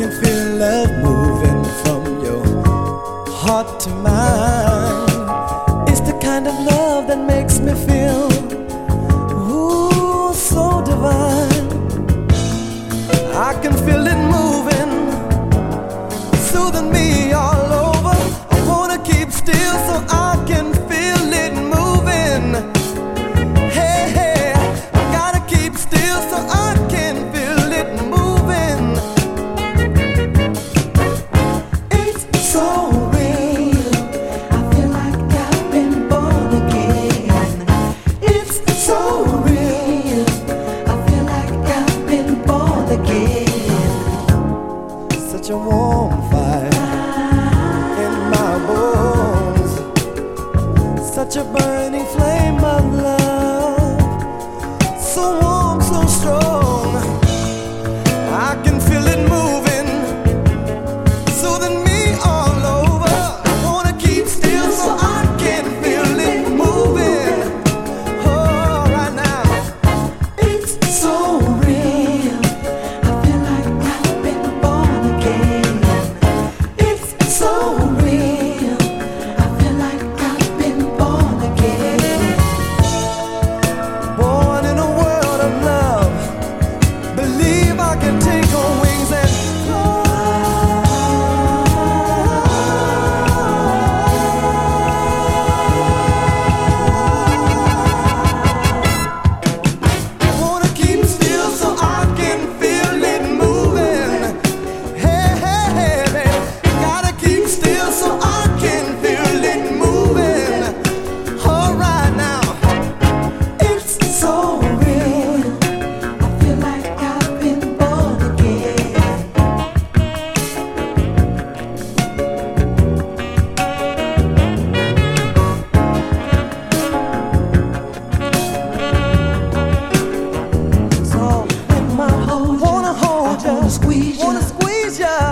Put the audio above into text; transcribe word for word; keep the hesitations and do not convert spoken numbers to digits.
can feel love moving from your heart to mine. It's the kind of love that makes me feel, ooh, so divine. I can feel it moving, soothing me all over. I wanna keep still so I can feel it moving. Hey, hey, I gotta keep still so I can feel it moving. It's so real, I feel like I've been born again. It's so real, I feel like I've been born again. Such a warm fire in my bones, such a burning flame of love, so warm, so strong. I can feel it moving, soothing me all over. I wanna keep still so I can feel it moving. Oh, right now. It's so real, I feel like I've been born again. It's so real, I feel like I've been born again. Born in a world of love, believe I can take on wings and fly. I wanna keep still so I can feel it moving. Hey, hey, hey, hey. Gotta keep still so I can feel it moving. All right now. It's so real, I feel like I've been born again. So in my hold, wanna hold ya, squeeze ya, wanna squeeze ya.